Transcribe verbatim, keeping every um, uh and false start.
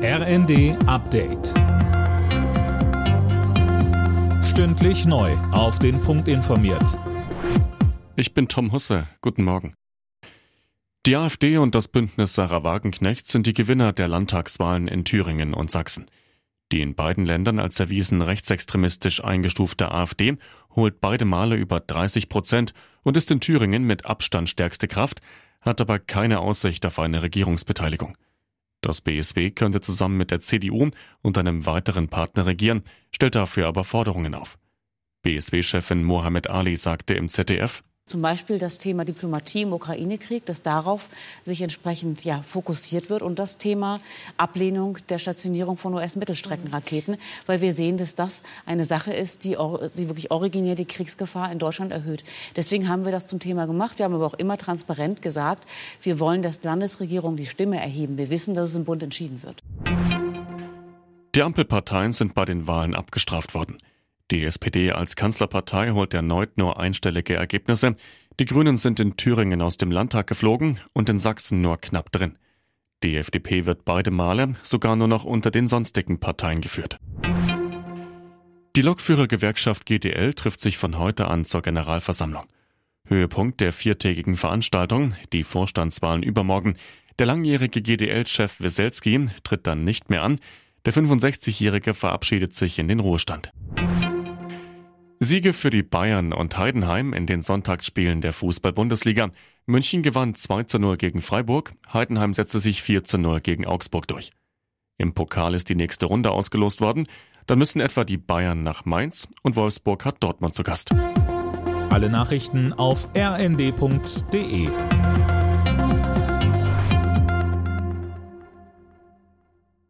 R N D Update. Stündlich neu auf den Punkt informiert. Ich bin Tom Husse. Guten Morgen. Die AfD und das Bündnis Sarah Wagenknecht sind die Gewinner der Landtagswahlen in Thüringen und Sachsen. Die in beiden Ländern als erwiesen rechtsextremistisch eingestufte AfD holt beide Male über dreißig Prozent und ist in Thüringen mit Abstand stärkste Kraft, hat aber keine Aussicht auf eine Regierungsbeteiligung. Das B S W könnte zusammen mit der C D U und einem weiteren Partner regieren, stellt dafür aber Forderungen auf. B S W-Chefin Mohammed Ali sagte im Z D F: Zum Beispiel das Thema Diplomatie im Ukraine-Krieg, dass darauf sich entsprechend ja, fokussiert wird, und das Thema Ablehnung der Stationierung von U S-Mittelstreckenraketen, weil wir sehen, dass das eine Sache ist, die, die wirklich originär die Kriegsgefahr in Deutschland erhöht. Deswegen haben wir das zum Thema gemacht. Wir haben aber auch immer transparent gesagt, wir wollen, dass die Landesregierung die Stimme erheben. Wir wissen, dass es im Bund entschieden wird. Die Ampelparteien sind bei den Wahlen abgestraft worden. Die S P D als Kanzlerpartei holt erneut nur einstellige Ergebnisse. Die Grünen sind in Thüringen aus dem Landtag geflogen und in Sachsen nur knapp drin. Die F D P wird beide Male sogar nur noch unter den sonstigen Parteien geführt. Die Lokführergewerkschaft G D L trifft sich von heute an zur Generalversammlung. Höhepunkt der viertägigen Veranstaltung, die Vorstandswahlen übermorgen. Der langjährige G D L-Chef Weselski tritt dann nicht mehr an. Der fünfundsechzigjährige verabschiedet sich in den Ruhestand. Siege für die Bayern und Heidenheim in den Sonntagsspielen der Fußball-Bundesliga. München gewann zwei zu null gegen Freiburg, Heidenheim setzte sich vier zu null gegen Augsburg durch. Im Pokal ist die nächste Runde ausgelost worden. Dann müssen etwa die Bayern nach Mainz und Wolfsburg hat Dortmund zu Gast. Alle Nachrichten auf r n d punkt d e.